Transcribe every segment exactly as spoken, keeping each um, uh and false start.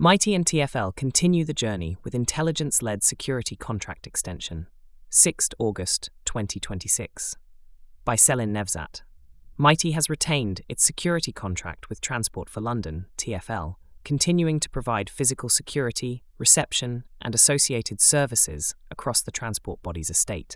Mighty and T F L continue the journey with intelligence-led security contract extension. sixth of August twenty twenty-six. By Selin Nevzat. Mighty has retained its security contract with Transport for London, T F L, continuing to provide physical security, reception, and associated services across the transport body's estate.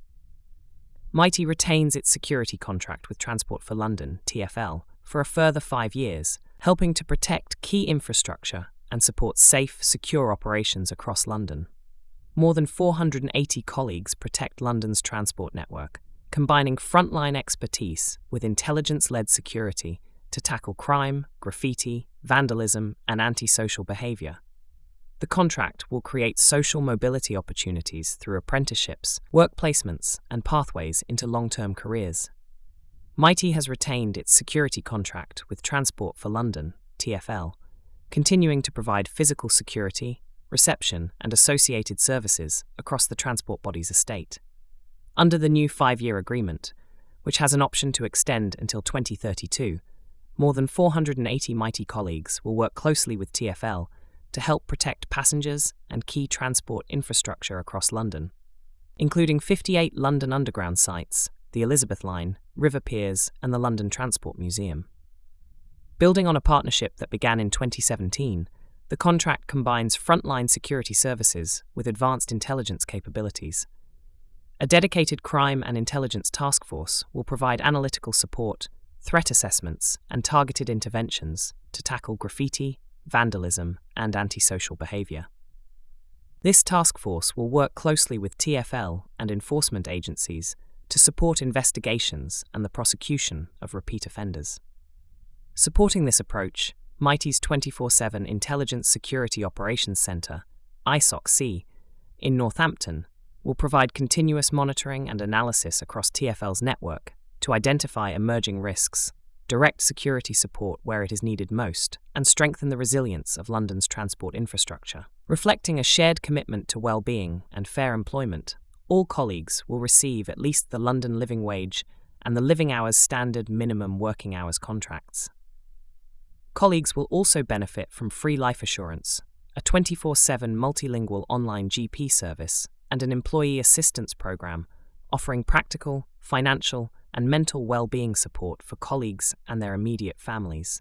Mighty retains its security contract with Transport for London, T F L, for a further five years, helping to protect key infrastructure and support safe, secure operations across London. More than four hundred eighty colleagues protect London's transport network, combining frontline expertise with intelligence-led security to tackle crime, graffiti, vandalism, and antisocial behaviour. The contract will create social mobility opportunities through apprenticeships, work placements, and pathways into long-term careers. Mighty has retained its security contract with Transport for London, T F L, continuing to provide physical security, reception, and associated services across the transport body's estate. Under the new five-year agreement, which has an option to extend until twenty thirty-two, more than four hundred eighty Mighty colleagues will work closely with T F L to help protect passengers and key transport infrastructure across London, including fifty-eight London Underground sites, the Elizabeth Line, River Piers, and the London Transport Museum. Building on a partnership that began in twenty seventeen, the contract combines frontline security services with advanced intelligence capabilities. A dedicated crime and intelligence task force will provide analytical support, threat assessments, and targeted interventions to tackle graffiti, vandalism, and antisocial behaviour. This task force will work closely with T F L and enforcement agencies to support investigations and the prosecution of repeat offenders. Supporting this approach, Mighty's twenty-four seven Intelligence Security Operations Centre, I S O C-C, in Northampton, will provide continuous monitoring and analysis across T F L's network to identify emerging risks, direct security support where it is needed most, and strengthen the resilience of London's transport infrastructure. Reflecting a shared commitment to well-being and fair employment, all colleagues will receive at least the London Living Wage and the Living Hours Standard Minimum Working Hours contracts. Colleagues will also benefit from free life assurance, a twenty-four seven multilingual online G P service, and an employee assistance program offering practical, financial, and mental well-being support for colleagues and their immediate families.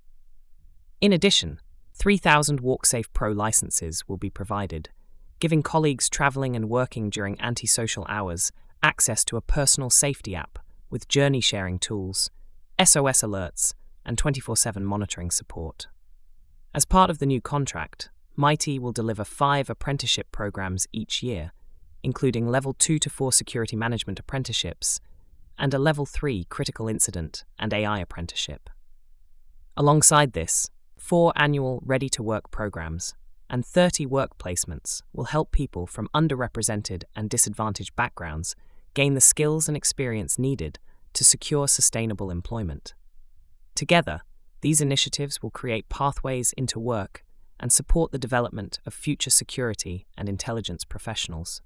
In addition, three thousand WalkSafe Pro licenses will be provided, giving colleagues travelling and working during antisocial hours access to a personal safety app with journey-sharing tools, S O S alerts, and twenty-four seven monitoring support. As part of the new contract, Mighty will deliver five apprenticeship programs each year, including Level two to four Security Management apprenticeships and a Level three Critical Incident and A I apprenticeship. Alongside this, four annual Ready to Work programs and thirty work placements will help people from underrepresented and disadvantaged backgrounds gain the skills and experience needed to secure sustainable employment. Together, these initiatives will create pathways into work and support the development of future security and intelligence professionals.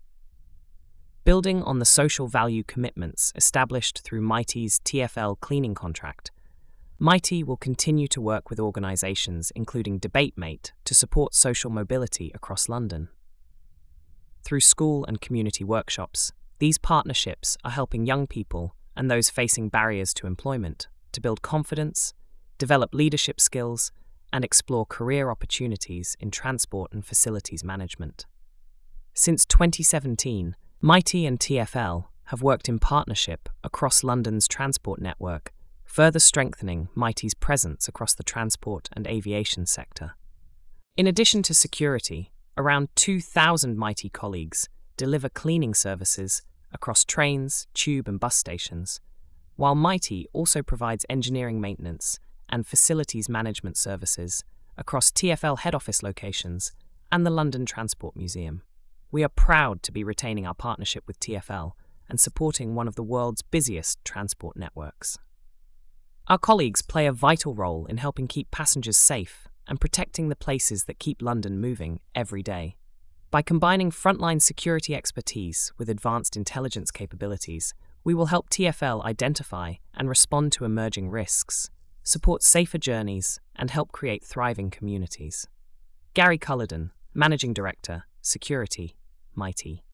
Building on the social value commitments established through Mighty's T F L cleaning contract, Mighty will continue to work with organisations including DebateMate to support social mobility across London. Through school and community workshops, these partnerships are helping young people and those facing barriers to employment to build confidence, develop leadership skills, and explore career opportunities in transport and facilities management. Since twenty seventeen, Mighty and T F L have worked in partnership across London's transport network, further strengthening Mighty's presence across the transport and aviation sector. In addition to security, around two thousand Mighty colleagues deliver cleaning services across trains, tube and bus stations, while Mighty also provides engineering maintenance and facilities management services across T F L head office locations and the London Transport Museum. We are proud to be retaining our partnership with T F L and supporting one of the world's busiest transport networks. Our colleagues play a vital role in helping keep passengers safe and protecting the places that keep London moving every day. By combining frontline security expertise with advanced intelligence capabilities, we will help T F L identify and respond to emerging risks, support safer journeys, and help create thriving communities. Gary Culloden, Managing Director, Security, Mighty.